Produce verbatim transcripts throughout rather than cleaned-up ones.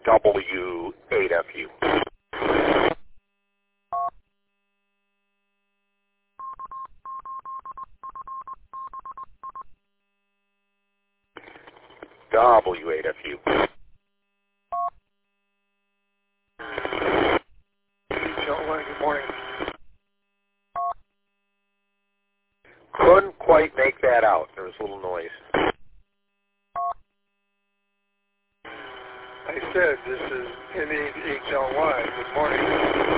W eight F U. W eight F U. Good morning. Couldn't quite make that out. There was a little noise. I said this is N H L Y. Good morning.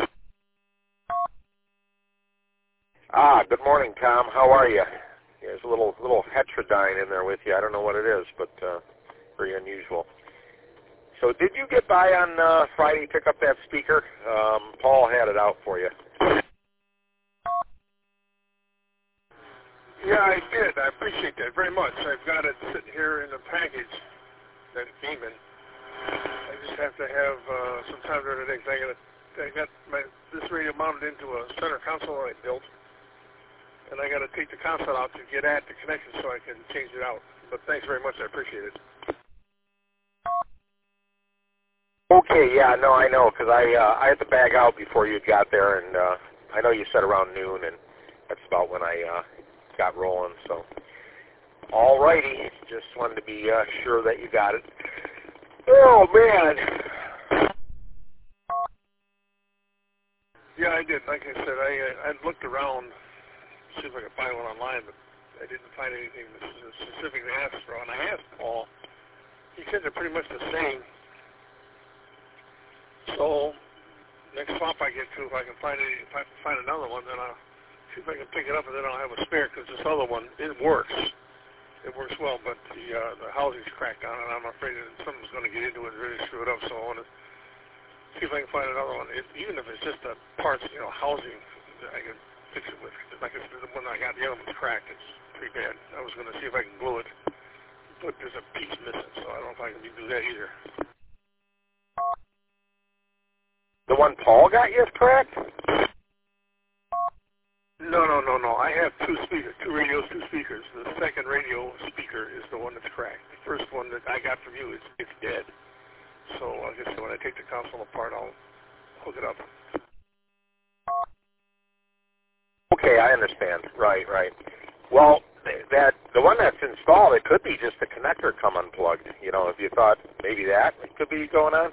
Ah, good morning, Tom. How are you? There's a little little heterodyne in there with you. I don't know what it is, but uh, very unusual. So did you get by on uh, Friday, pick up that speaker? Um, Paul had it out for you. Yeah, I did. I appreciate that very much. I've got it sitting here in the package that it came in. I just have to have uh, some time during the day. 'Cause I got I got my this radio mounted into a center console I built, and I got to take the console out to get at the connection so I can change it out. But thanks very much. I appreciate it. Okay, yeah, no, I know, because I uh, I had to bag out before you got there, and uh, I know you said around noon, and that's about when I uh, got rolling. So, all righty, just wanted to be uh, sure that you got it. Oh man. Yeah, I did. Like I said, I uh, I looked around, see if I could find one online, but I didn't find anything specifically asked for. And I asked Paul. He said they're pretty much the same. So next swap I get to, if I can find any, if I can find another one, then I'll see if I can pick it up, and then I'll have a spare. Because this other one, it works. It works well, but the uh, the housing's cracked on, and I'm afraid that something's going to get into it and really screw it up. So I want to see if I can find another one. It, even if it's just a parts, you know, housing, I can fix it with. Like I said, the one I got, the other one's cracked. It's pretty bad. I was going to see if I can glue it, but there's a piece missing, so I don't know if I can do that either. The one Paul got you is correct? No, no, no, no. I have two speakers, two radios, two speakers. The second radio speaker is the one that's cracked. The first one that I got from you is it's dead. So I guess when I take the console apart, I'll hook it up. Okay, I understand. Right, right. Well, that the one that's installed, it could be just the connector come unplugged. You know, if you thought maybe that could be going on.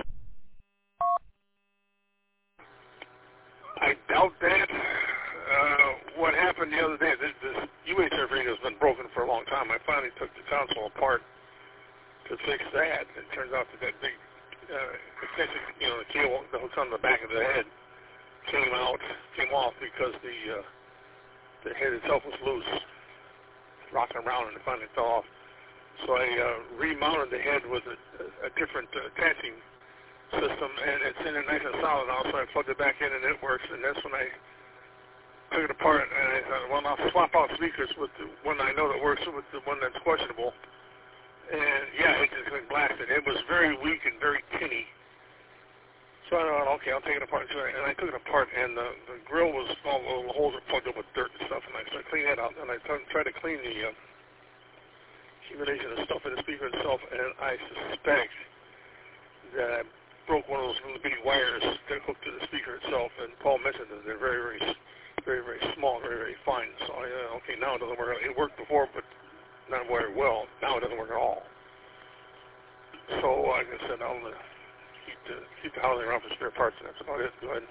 I doubt that. Uh, what happened the other day, this, this U H F radio has been broken for a long time. I finally took the console apart to fix that. It turns out that that big uh, extension, you know, the cable that hooks on the back of the head came out, came off because the uh, the head itself was loose, rocking around, and it finally fell off. So I uh, remounted the head with a, a different uh, attaching system, and it's in there nice and solid now, so I plugged it back in and it works, and that's when I took it apart, and I thought, well, I'll swap out speakers with the one I know that works with the one that's questionable. And yeah, it just went blasted. It was very weak and very tinny. So I thought, okay, I'll take it apart. And I took it apart, and the, the grill was, all the holes were plugged up with dirt and stuff, and I started cleaning that out. And I tried to clean the uh, accumulation of stuff in the speaker itself, and I suspect that I broke one of those little bitty wires that hooked to the speaker itself. And Paul mentioned that they're very, very, very, very small, very, very fine. So I, uh, okay, now it doesn't work. It worked before, but not very well. Now it doesn't work at all. So like I said, I'll uh, keep the keep the housing around for spare parts. And that's about it. Go ahead.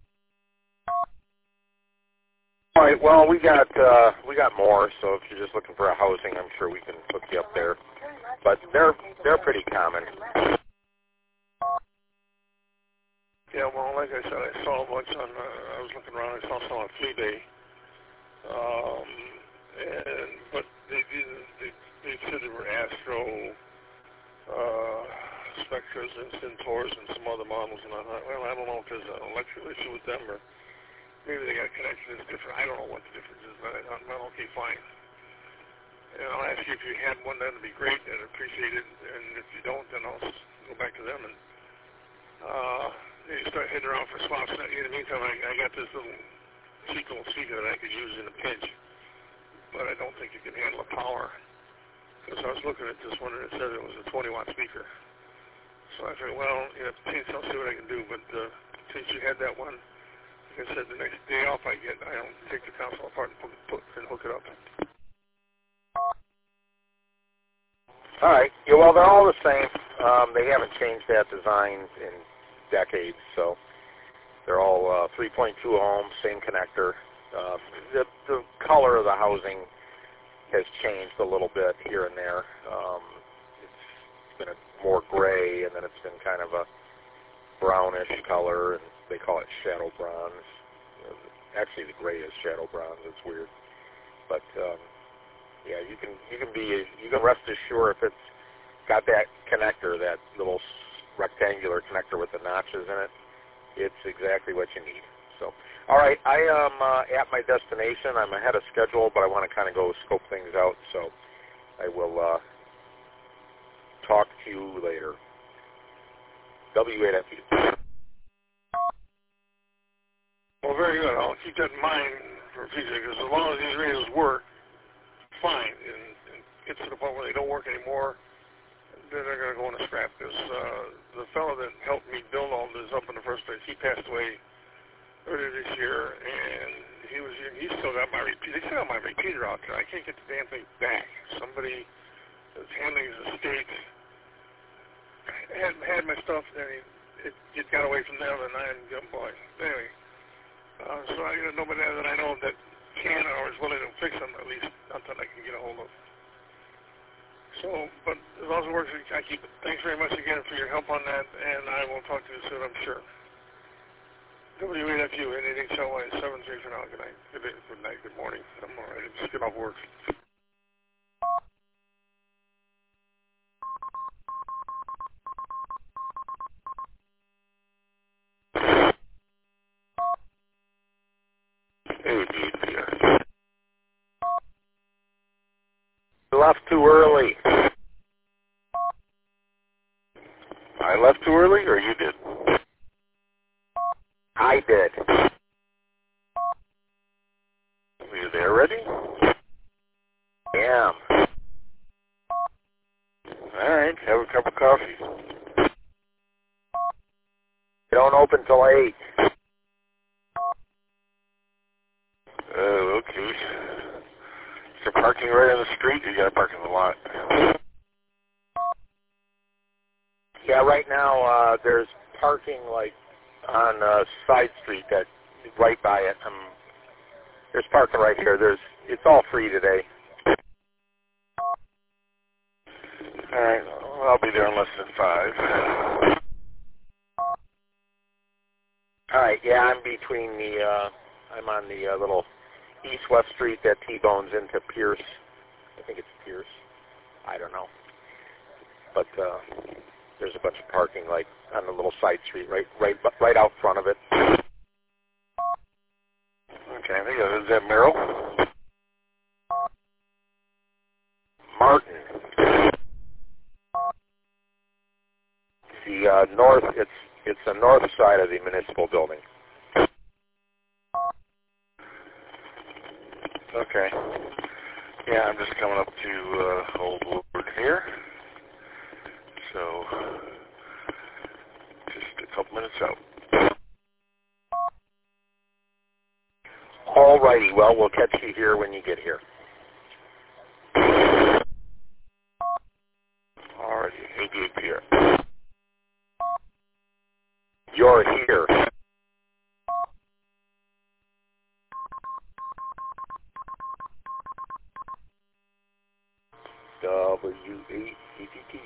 All right. Well, we got uh, we got more. So if you're just looking for a housing, I'm sure we can hook you up there. But they're they're pretty common. Yeah, well, like I said, I saw a bunch on, uh, I was looking around, I saw some on Fleabay, um, and, but they didn't, they, they said they were Astro, uh, Spectras and Centaurs and some other models, and I thought, well, I don't know if there's an electrical issue with them, or maybe they got a connection that's different. I don't know what the difference is, but I thought, well, okay, fine. And I'll ask you if you had one, that'd be great, I'd appreciate it, and if you don't, then I'll go back to them, and, uh, you start hitting around for swaps. In the meantime, I, I got this little cheap little speaker that I could use in a pinch, but I don't think it can handle the power. Because I was looking at this one and it said it was a twenty watt speaker. So I said, well, you know, since I'll see what I can do. But uh, since you had that one, like I said, the next day off I get, I'll take the console apart and, put, put, and hook it up. All right. Yeah, well, they're all the same. Um, they haven't changed that design in decades, so they're all uh, three point two ohms, same connector. Uh, the, the color of the housing has changed a little bit here and there. Um, it's been a more gray, and then it's been kind of a brownish color, and they call it shadow bronze. You know, actually, the gray is shadow bronze. It's weird, but um, yeah, you can you can be you can rest assured if it's got that connector, that little rectangular connector with the notches in it, it's exactly what you need. So, all right, I am uh, at my destination. I'm ahead of schedule, but I want to kind of go scope things out. So, I will uh, talk to you later. W eight F U. Well, very good. I'll keep that in mind for future, because as long as these radios work, fine, and, and get to the point where they don't work anymore, then they're going to go in a scrap. Because uh, the fellow that helped me build all this up in the first place, he passed away earlier this year, and he was he still got my repeater. They still got my repeater out there. I can't get the damn thing back. Somebody that's handling his estate had had my stuff, and he, it, it got away from them, and I got boy. Anyway, uh, so I got nobody that I know that can or is willing to fix them, at least until I can get a hold of. So, but as long as it works, I keep it. Thanks very much again for your help on that, and I will talk to you soon, I'm sure. W eight F U, N eight H L Y, seven three for now. Good night. Good day, good night, good morning. I'm all right. Just get off work. Hey, dear. You left too early. I left too early, or you did? I did. Are you there already? Yeah. All right, have a cup of coffee. You don't open till eight. Oh, okay. Is there parking right on the street? You got to park in the lot. Yeah, right now uh, there's parking like on uh, side street that right by it. Um, there's parking right here. There's it's all free today. All right, well, I'll be there in less than five. All right, yeah, I'm between the. Uh, I'm on the uh, little east-west street that T-bones into Pierce. I think it's Pierce. I don't know, but uh, there's a bunch of parking like on the little side street, right, right, right out front of it. Okay, I think that is that Merrill. Martin. The uh, north. It's it's the north side of the municipal building. Okay. Yeah, I'm just coming up to uh, Old Woodward here. So, just a couple minutes out. All righty. Well, we'll catch you here when you get here. All righty. eighty-eight here. You're here. W eight E T T.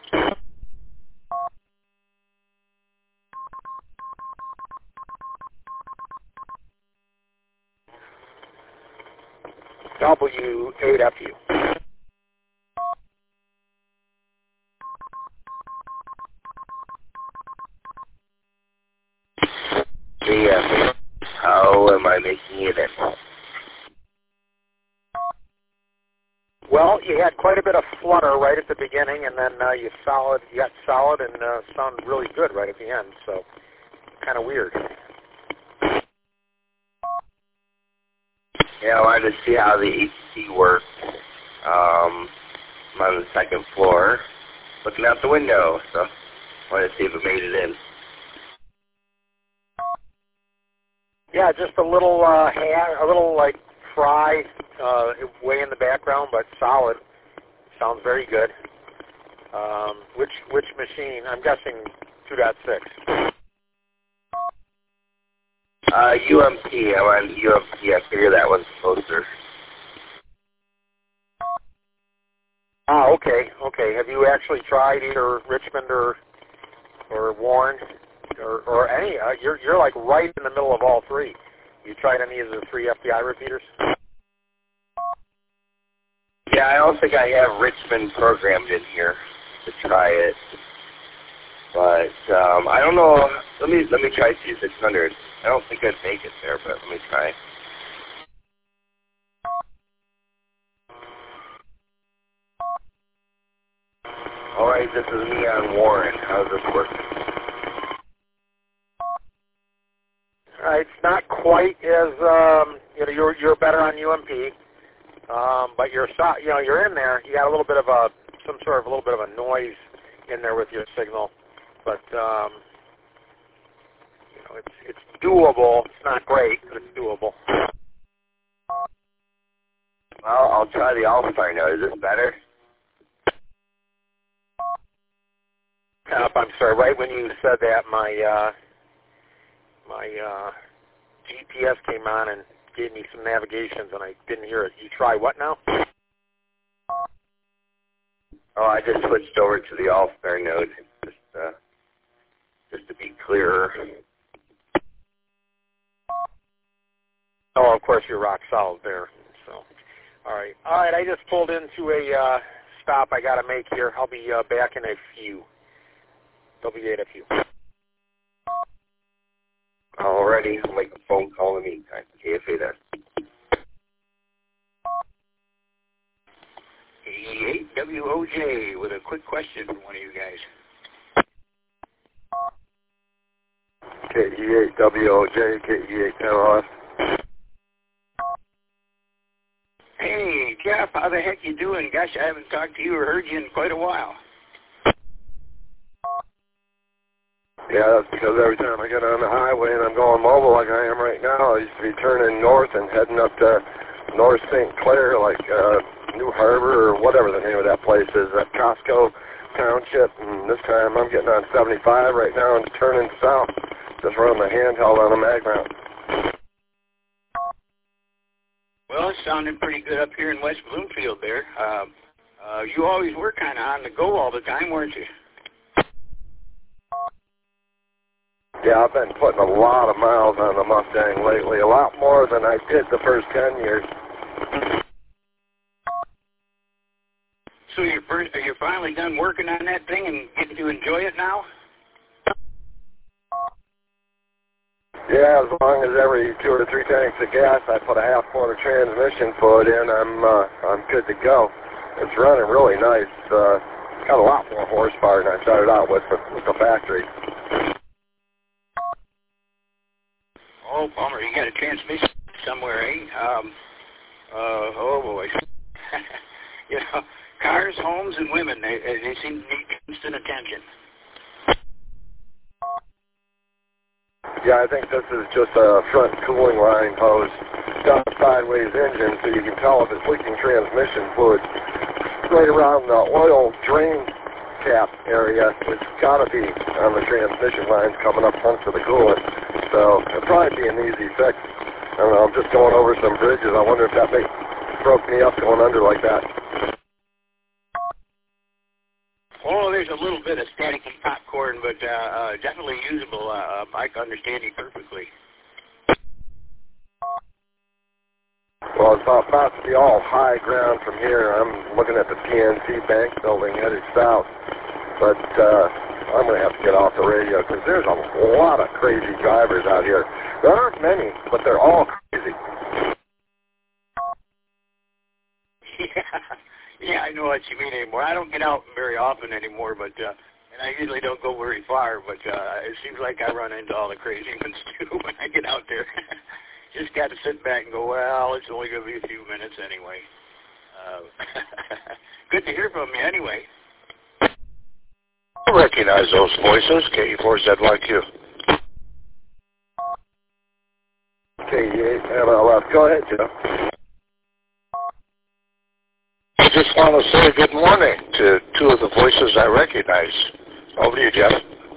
W eight F U. Yes. How am I making it in? Well, you had quite a bit of flutter right at the beginning, and then uh, you solid, you got solid, and uh, sounded really good right at the end. So, kind of weird. Yeah, I wanted to see how the A C worked. Um, I'm on the second floor, looking out the window. So, Wanted to see if it made it in. Yeah, just a little uh, hand, a little like fry, uh, way in the background, but solid. Sounds very good. Um, which which machine? I'm guessing two point six. Uh, U M P. I went U M P. I figured that was closer. Ah, okay, okay. Have you actually tried either Richmond or or Warren or or any? Uh, you're you're like right in the middle of all three. You tried any of the three F D I repeaters? Yeah, I don't think I have Richmond programmed in here to try it, but um, I don't know. Let me let me try C six hundred. I don't think I'd make it there, but let me try. All right, this is me on Warren. How's this working? All right, it's not quite as um, you know. You're you're better on U M P, um, but you're so- you know you're in there. You got a little bit of a some sort of a little bit of a noise in there with your signal, but um, you know it's it's doable. It's not great, but it's doable. Well, I'll try the All-Star now. Is this better? Uh, I'm sorry. Right when you said that, my uh, my uh, G P S came on and gave me some navigations, and I didn't hear it. You try what now? Oh, I just switched over to the All-Star node, just uh, just to be clearer. Oh, of course, you're rock solid there. So, all right, all right. I just pulled into a uh, stop I got to make here. I'll be uh, back in a few. There'll be eight of you. Alrighty, I'll make a phone call in the meantime. K F A there. K E eight W O J with a quick question for one of you guys. K E eight W O J, K E eight ten R F. Hey, Jeff, how the heck you doing? Gosh, I haven't talked to you or heard you in quite a while. Yeah, that's because every time I get on the highway and I'm going mobile like I am right now, I used to be turning north and heading up to North Saint Clair, like uh, New Harbor or whatever the name of that place is, that Costco Township. And this time I'm getting on seventy-five right now and turning south, just running my handheld on a mag mount. Well, it sounded pretty good up here in West Bloomfield there. Uh, uh, you always were kind of on the go all the time, weren't you? Yeah, I've been putting a lot of miles on the Mustang lately, a lot more than I did the first ten years. So you're, first, you're finally done working on that thing and getting to enjoy it now? Yeah, as long as every two or three tanks of gas I put a half quarter transmission fluid in, I'm uh, I'm good to go. It's running really nice. Uh, got a lot more horsepower than I started out with with the factory. Oh, bummer. You got a transmission somewhere, eh? Um, uh, oh, boy. You know, cars, homes, and women, they, they seem to need constant attention. Yeah, I think this is just a front cooling line hose. Got a sideways engine, so you can tell if it's leaking transmission fluid. Right around the oil drain cap area, it's got to be on the transmission lines coming up onto the coolant. So it'll probably be an easy fix. I don't know, I'm just going over some bridges. I wonder if that thing broke me up going under like that. Oh, there's a little bit of static and popcorn, but uh, uh, definitely usable. Uh, I can understand you perfectly. Well, it's about to be all high ground from here. I'm looking at the P N C Bank building headed south. But uh, I'm going to have to get off the radio because there's a lot of crazy drivers out here. There aren't many, but they're all crazy. Yeah, yeah, I know what you mean anymore. I don't get out very often anymore, but uh, and I usually don't go very far. But uh, it seems like I run into all the crazy ones too when I get out there. Just got to sit back and go, well, it's only going to be a few minutes anyway. Uh, good to hear from you anyway. I recognize those voices, K E four Z Y Q. K E eight M L F. Go ahead, Jeff. I just want to say good morning to two of the voices I recognize. Over to you, Jeff.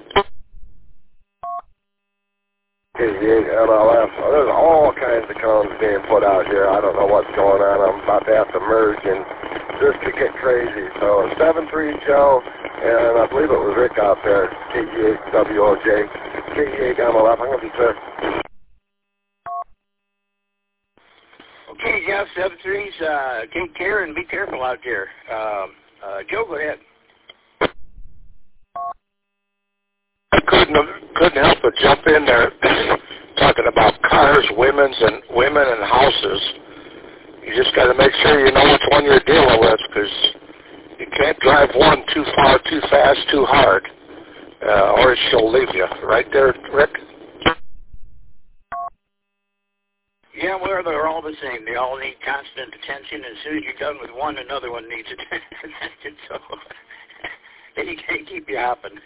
K E eight M L F. Oh, there's all kinds of cones being put out here. I don't know what's going on. I'm about to have to merge, and this could get crazy. So seven three Joe, and I believe it was Rick out there, K E eight W O J, K E eight M L F. I'm going to be clear. Okay, Jeff, seven threes, uh, take care and be careful out there. Um, uh, Joe, go ahead. I couldn't couldn't help but jump in there talking about cars, women's and women and houses. You just got to make sure you know which one you're dealing with, because you can't drive one too far, too fast, too hard, uh, or she'll leave you. Right there, Rick? Yeah, well, they're all the same. They all need constant attention. As soon as you're done with one, another one needs attention. So they can't keep you hopping.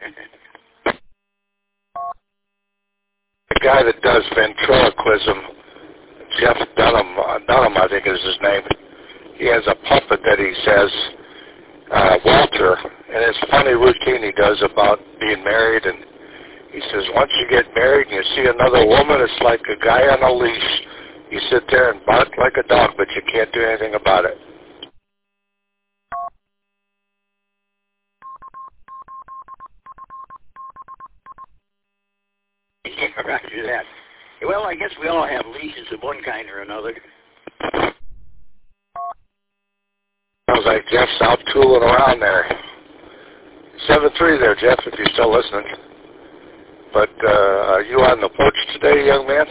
The guy that does ventriloquism, Jeff Dunham, uh, Dunham, I think is his name. He has a puppet that he says, uh, Walter, and it's a funny routine he does about being married. And he says, once you get married and you see another woman, it's like a guy on a leash. You sit there and bark like a dog, but you can't do anything about it. Yeah, roger that. Well, I guess we all have leashes of one kind or another. Sounds like Jeff's out tooling around there. seven three there, Jeff, if you're still listening. But uh, are you on the porch today, young man?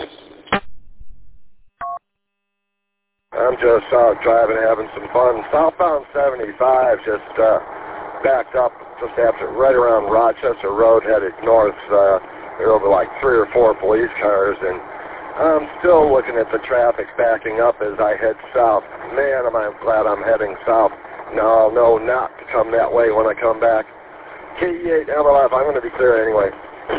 I'm just out driving, having some fun. Southbound seventy-five just uh, backed up just after, right around Rochester Road, headed north. Uh, there were like three or four police cars, and I'm still looking at the traffic backing up as I head south. Man, am I glad I'm heading south. No, no, not to come that way when I come back. K E eight M L F, I'm going to be clear anyway.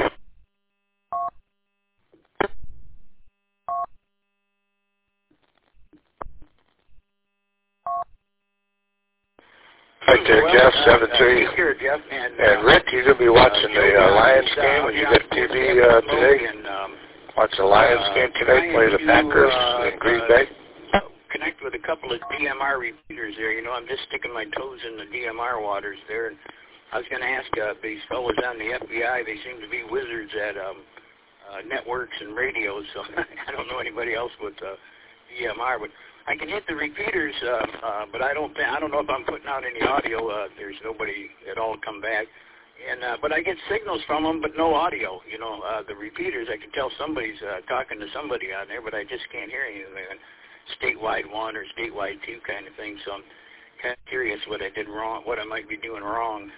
Right there, well, Jeff, uh, seven three. Uh, here, Jeff, and, uh, and Rick, you're going to be watching uh, the uh, Lions uh, game when you get T V uh, today? And, um, Watch the Lions uh, game today, play the Packers uh, in Green uh, Bay? Connect with a couple of D M R repeaters there. You know, I'm just sticking my toes in the D M R waters there. And I was going to ask uh, these fellows on the F B I, they seem to be wizards at um, uh, networks and radios, so I don't know anybody else with uh, D M R, but I can hit the repeaters, uh, uh, but I don't I don't know if I'm putting out any audio. Uh, there's nobody at all come back. And uh, but I get signals from them, but no audio. You know, uh, the repeaters, I can tell somebody's uh, talking to somebody on there, but I just can't hear anything. Statewide one or statewide two kind of thing. So I'm kind of curious what I did wrong, what I might be doing wrong.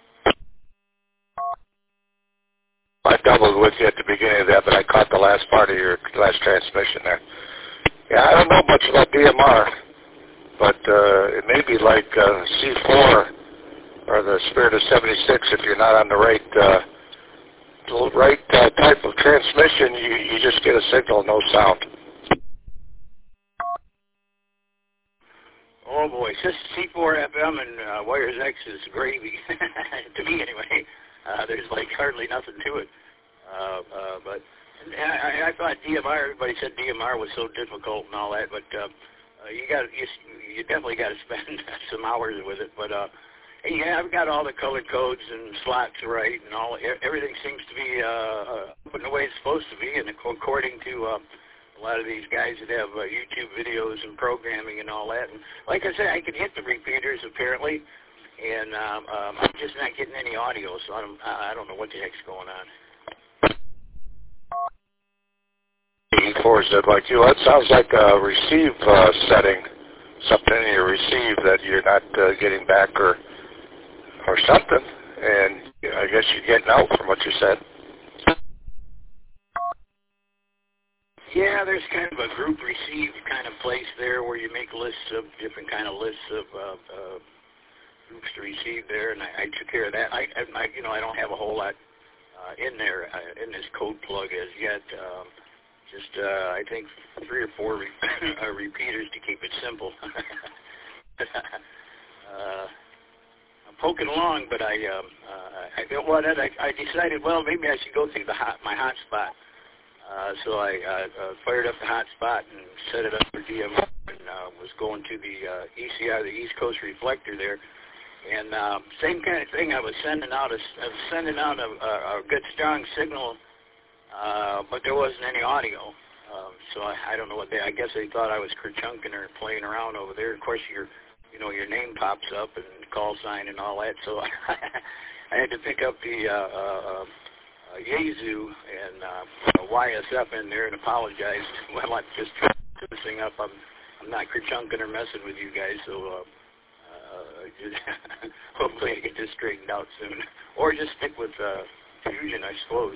I doubled with you at the beginning of that, but I caught the last part of your last transmission there. Yeah, I don't know much about D M R, but uh, it may be like uh, C four or the Spirit of seventy-six if you're not on the right uh, the right uh, type of transmission. You, you just get a signal, no sound. Oh boy, just C four F M and uh, Wires X is gravy to me anyway. Uh, there's like hardly nothing to it. Uh, uh, but I, I thought D M R. Everybody said D M R was so difficult and all that, but uh, uh, you got you, you definitely got to spend some hours with it. But uh, yeah, I've got all the color codes and slots right, and all everything seems to be uh, put in the way it's supposed to be, and according to. Uh, A lot of these guys that have uh, YouTube videos and programming and all that. And like I said, I can hit the repeaters apparently, and um, um, I'm just not getting any audio, so I don't, I don't know what the heck's going on. E four said like you. That sounds like a receive uh, setting, something in your receive that you're not uh, getting back or or something. And I guess you're getting out from what you said. Yeah, there's kind of a group receive kind of place there where you make lists of different kind of lists of uh, uh, groups to receive there, and I, I took care of that. I, I, you know, I don't have a whole lot uh, in there uh, in this code plug as yet. Um, just uh, I think three or four re- uh, repeaters to keep it simple. uh, I'm poking along, but I, um, uh, I, well, I, I decided, well, maybe I should go through the hot, my hotspot. Uh, so I uh, uh, fired up the hotspot and set it up for D M R, and uh, was going to the uh, E C R, the East Coast Reflector there, and uh, same kind of thing. I was sending out a, I was sending out a, a, a good strong signal, uh, but there wasn't any audio. Um, so I, I don't know what they. I guess they thought I was kerchunking or playing around over there. Of course, your, you know, your name pops up and call sign and all that. So I had to pick up the. Uh, uh, Uh, Yaesu and uh, Y S F in there and apologize. Well, I'm just trying to this thing up. I'm I'm not kerchunking or messing with you guys, so uh, uh, just hopefully I get this straightened out soon. Or just stick with uh, Fusion, I suppose.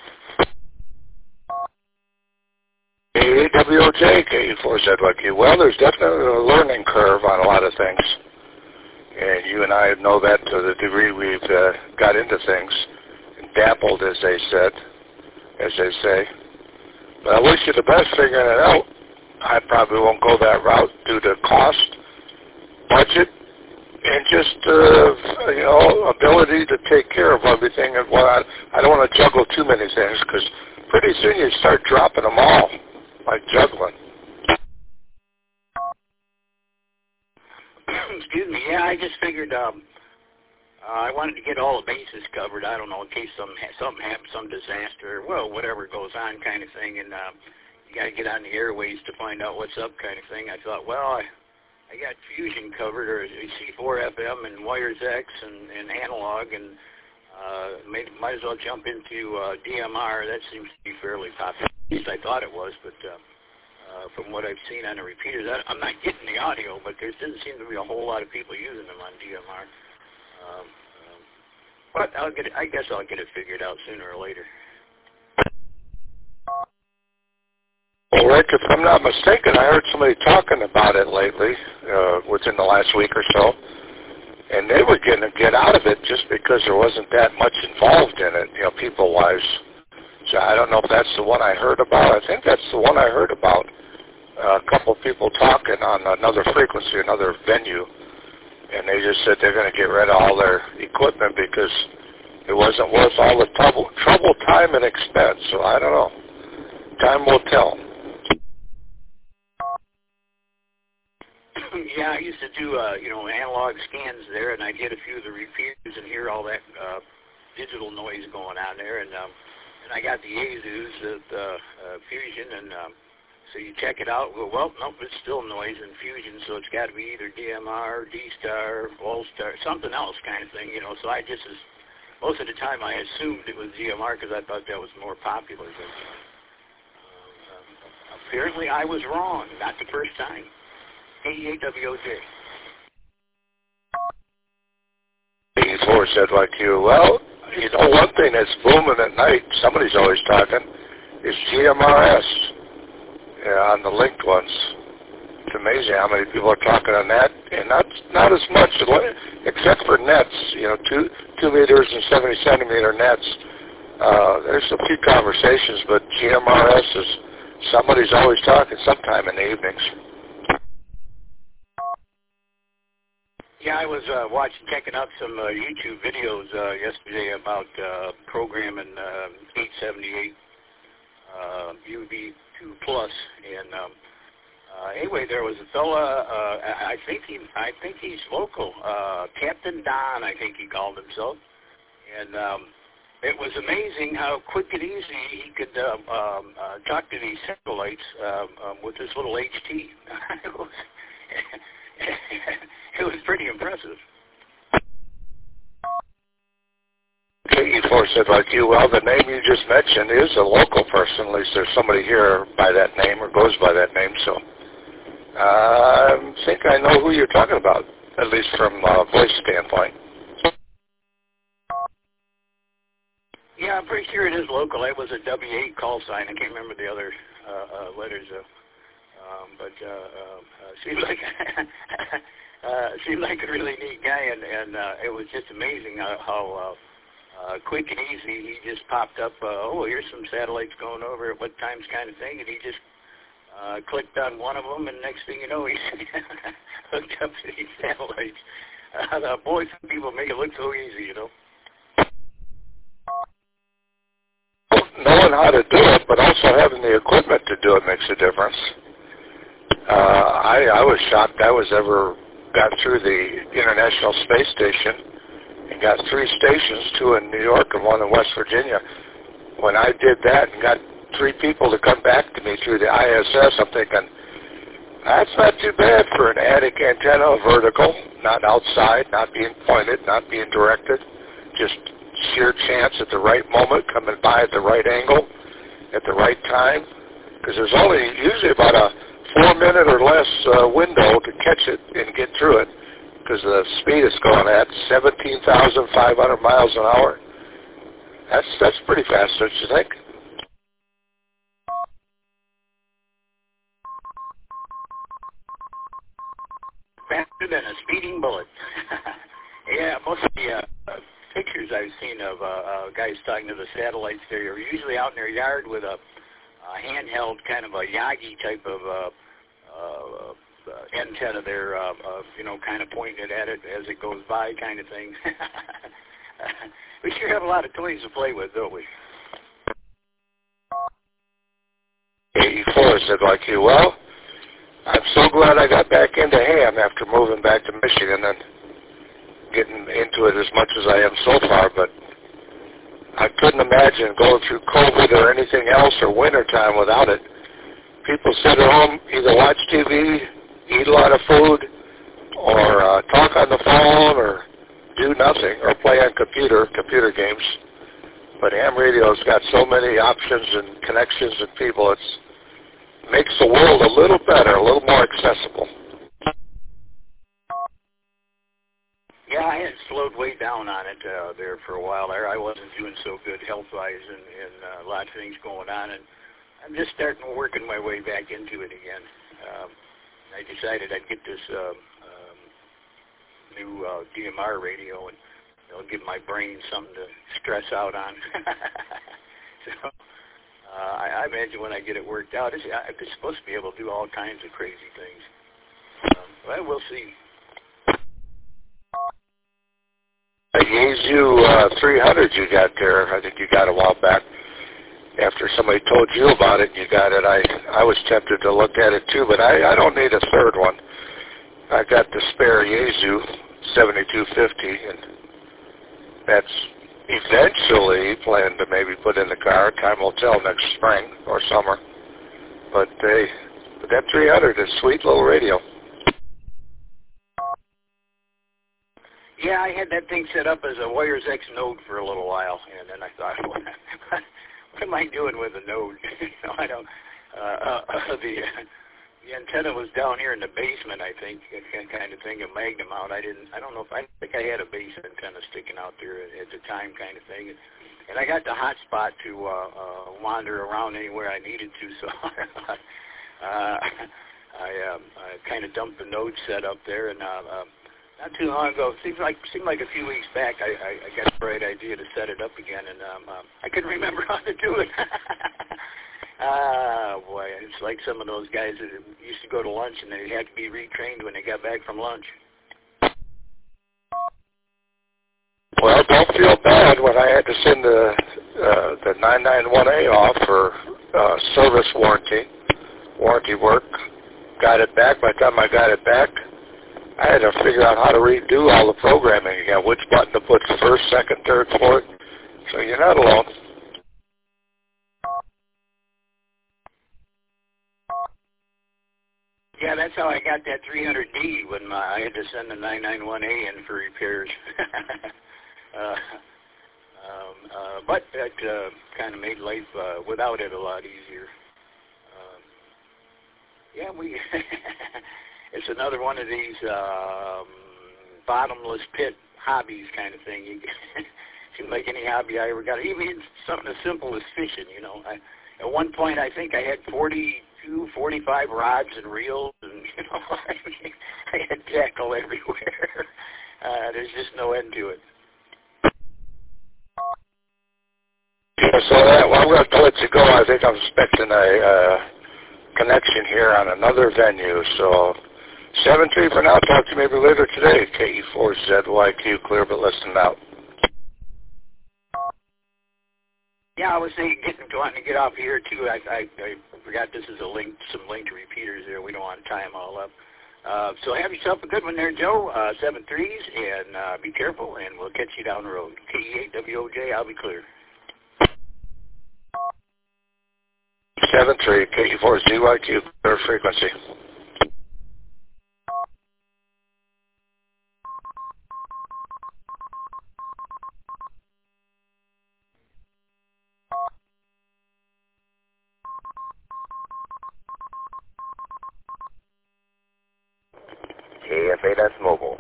A W O J, K four Z Y Q. Well, there's definitely a learning curve on a lot of things. And you and I know that to the degree we've uh, got into things. Dappled, as they said, as they say. But I wish you the best figuring it out. I probably won't go that route due to cost, budget, and just, uh, you know, ability to take care of everything. And well, I, I don't want to juggle too many things because pretty soon you start dropping them all, like juggling. Excuse me. Yeah, I just figured um, uh, I wanted to get all the bases covered. I don't know, in case some something happens, some disaster, well, whatever goes on, kind of thing. And uh, you got to get on the airways to find out what's up, kind of thing. I thought, well, I, I got Fusion covered, or C four F M and Wires X and, and analog, and uh, may, might as well jump into uh, D M R. That seems to be fairly popular. At least I thought it was, but. Uh, Uh, from what I've seen on the repeaters, I, I'm not getting the audio, but there doesn't seem to be a whole lot of people using them on D M R. Um, um, but I'll get it, I guess I'll get it figured out sooner or later. Well, Rick, if I'm not mistaken, I heard somebody talking about it lately, uh, within the last week or so, and they were going to get out of it just because there wasn't that much involved in it, you know, people-wise. So I don't know if that's the one I heard about. I think that's the one I heard about. Uh, a couple of people talking on another frequency, another venue, and they just said they're going to get rid of all their equipment because it wasn't worth all the trouble, trouble, time, and expense. So I don't know. Time will tell. Yeah, I used to do, uh, you know, analog scans there, and I'd get a few of the repeaters and hear all that uh, digital noise going on there, and um, and I got the Yaesus at uh, uh, Fusion, and um, so you check it out. Well, well, nope, it's still noise in Fusion, so it's got to be either D M R, D-Star, All-Star, something else kind of thing, you know. So I just, as, most of the time, I assumed it was D M R because I thought that was more popular. But uh, um, apparently, I was wrong. Not the first time. A W O J. eighty-four said like you. Well, you know, one thing that's booming at night, somebody's always talking, is G M R S. Yeah, on the linked ones. It's amazing how many people are talking on that, and not not as much, except for nets. You know, two two meters and seventy centimeter nets. Uh, there's a few conversations, but G M R S is somebody's always talking sometime in the evenings. Yeah, I was uh, watching, checking out some uh, YouTube videos uh, yesterday about uh, programming uh, eight seventy-eight uh, U V two plus, and um, uh, anyway, there was a fella. Uh, I think he, I think he's local, uh, Captain Don, I think he called himself, and um, it was amazing how quick and easy he could um, um, uh, talk to these satellites um, um, with this little H T. it, was, it was pretty impressive. eighty-four said like you, well, the name you just mentioned is a local person. At least there's somebody here by that name or goes by that name. So uh, I think I know who you're talking about, at least from a voice standpoint. Yeah, I'm pretty sure it is local. It was a W eight call sign. I can't remember the other uh, uh, letters. Of, um, but uh, uh, uh, seemed like uh, seemed like a really neat guy, and, and uh, it was just amazing how, how uh, uh, quick and easy he just popped up. Uh, oh, here's some satellites going over at what times, kind of thing, and he just uh, clicked on one of them, and next thing you know, he's hooked up to these satellites. Uh, boy, some people make it look so easy, you know. Knowing how to do it, but also having the equipment to do it makes a difference. Uh, I, I was shocked I was ever got through the International Space Station and got three stations, two in New York and one in West Virginia. When I did that and got three people to come back to me through the I S S, I'm thinking, that's not too bad for an attic antenna, vertical, not outside, not being pointed, not being directed, just sheer chance at the right moment, coming by at the right angle, at the right time, because there's only usually about a four-minute or less uh, window to catch it and get through it, because the speed it's going at, seventeen thousand five hundred miles an hour. That's that's pretty fast, don't you think? Faster than a speeding bullet. Yeah, most of the uh, pictures I've seen of uh, uh, guys talking to the satellites, they're usually out in their yard with a, a handheld kind of a Yagi type of uh, uh, uh, antenna there, uh, uh, you know, kind of pointed at it as it goes by kind of thing. We sure have a lot of toys to play with, don't we? eighty-four said like you, well, I'm so glad I got back into ham after moving back to Michigan and getting into it as much as I am so far, but I couldn't imagine going through COVID or anything else or wintertime without it. People sit at home, either watch T V, eat a lot of food, or uh, talk on the phone, or do nothing, or play on computer, computer games. But ham radio's got so many options and connections and people, it's makes the world a little better, a little more accessible. Yeah, I had slowed way down on it uh, there for a while there. I wasn't doing so good health-wise and, and uh, a lot of things going on, and I'm just starting working my way back into it again. Um, I decided I'd get this uh, um, new uh, D M R radio, and it'll give my brain something to stress out on. so uh, I, I imagine when I get it worked out, it's, it's supposed to be able to do all kinds of crazy things. Um, well, we'll see. The Yaesu uh, three hundred you got there, I think you got a while back. After somebody told you about it, you got it. I I was tempted to look at it too, but I, I don't need a third one. I got the spare Yaesu seventy-two fifty, and that's eventually planned to maybe put in the car. Time will tell next spring or summer. But hey, but that three hundred is a sweet little radio. Yeah, I had that thing set up as a Wires X node for a little while, and then I thought, what, what am I doing with a node? you know, I don't. Uh, uh, the uh, the antenna was down here in the basement, I think, kind of thing, a magna mount. I didn't. I don't know if I think I had a base antenna sticking out there at the time, kind of thing. And I got the hot spot to uh, uh, wander around anywhere I needed to, so uh, I, um, I kind of dumped the node set up there, and. Uh, uh, Not too long ago, seemed like seemed like a few weeks back, I, I, I got the bright idea to set it up again, and um, um, I couldn't remember how to do it. Ah, boy, it's like some of those guys that used to go to lunch and they had to be retrained when they got back from lunch. Well, don't feel bad when I had to send the uh, the nine ninety-one A off for uh, service warranty, warranty work. Got it back. By the time I got it back, I had to figure out how to redo all the programming again, which button to put first, second, third, fourth. So you're not alone. Yeah, that's how I got that three hundred D when my, I had to send the nine ninety-one A in for repairs. uh, um, uh, but that uh, kind of made life uh, without it a lot easier. Um, yeah, we... It's another one of these um, bottomless pit hobbies kind of thing. You seems like any hobby I ever got, even something as simple as fishing. You know, I, at one point I think I had forty two forty-five rods and reels, and you know, I, mean, I had tackle everywhere. Uh, there's just no end to it. Yeah, so that, well, I'm going to let you go. I think I'm expecting a uh, connection here on another venue. So seven three for now. Talk to you maybe later today. K E four Z Y Q, clear but listen out. Yeah, I was saying, getting wanting to get off here too. I, I, I forgot this is a link, some linked repeaters there. We don't want to tie them all up. Uh, so have yourself a good one there, Joe. Uh, seven threes, and uh, be careful, and we'll catch you down the road. K E eight W O J, I'll be clear. seven three, K E four Z Y Q, clear frequency. K F A, that's mobile.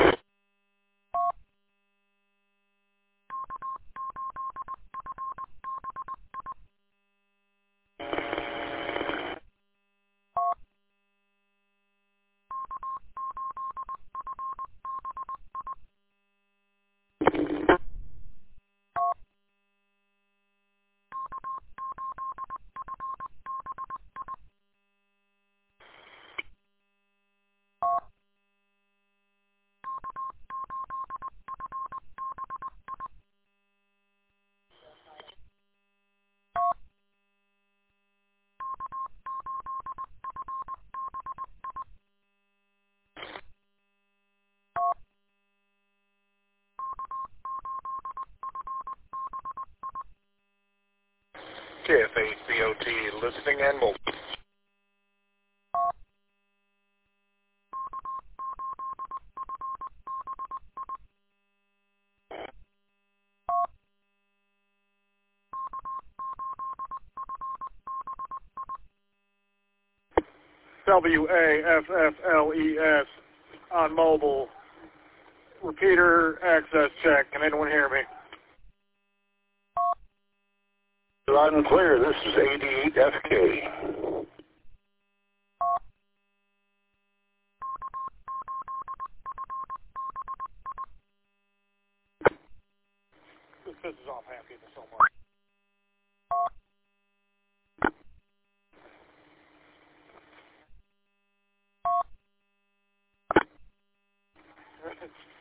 K F A C O T, listening and mobile. W A F F L E S on mobile. Repeater access check. Can anyone hear me? Loud and clear. This is eighty-eight F K. This pisses off half people so much. It's